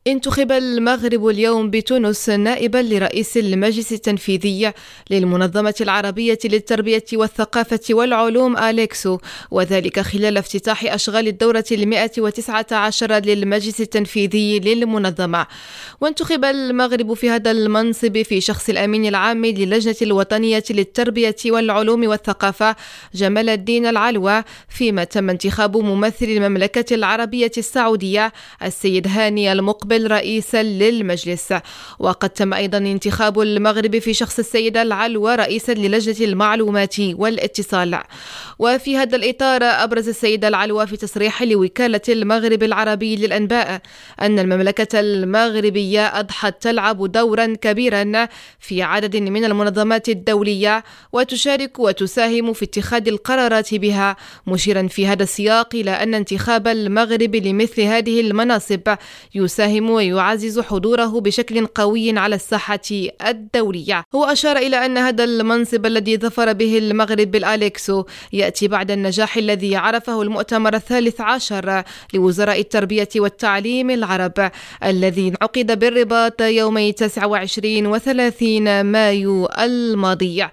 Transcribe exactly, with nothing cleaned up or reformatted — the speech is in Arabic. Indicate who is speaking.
Speaker 1: انتخب المغرب اليوم بتونس نائبا لرئيس المجلس التنفيذي للمنظمة العربية للتربية والثقافة والعلوم أليكسو، وذلك خلال افتتاح أشغال الدورة المئة وتسعة عشر للمجلس التنفيذي للمنظمة. وانتخب المغرب في هذا المنصب في شخص الأمين العام للجنة الوطنية للتربية والعلوم والثقافة جمال الدين العلوة، فيما تم انتخاب ممثل المملكة العربية السعودية السيد هاني المقبل رئيسا للمجلس. وقد تم أيضا انتخاب المغرب في شخص السيد العلوة رئيسا للجنة المعلومات والاتصال. وفي هذا الإطار أبرز السيد العلوة في تصريح لوكالة المغرب العربي للأنباء أن المملكة المغربية أضحت تلعب دورا كبيرا في عدد من المنظمات الدولية وتشارك وتساهم في اتخاذ القرارات بها، مشيرا في هذا السياق إلى أن انتخاب المغرب لمثل هذه المناصب يساهم ويعزز حضوره بشكل قوي على الساحة الدولية. هو أشار إلى أن هذا المنصب الذي ظفر به المغرب بالأليكسو يأتي بعد النجاح الذي عرفه المؤتمر الثالث عشر لوزراء التربية والتعليم العرب الذي عقد بالرباط يومي تسعة وعشرين وثلاثين مايو الماضي.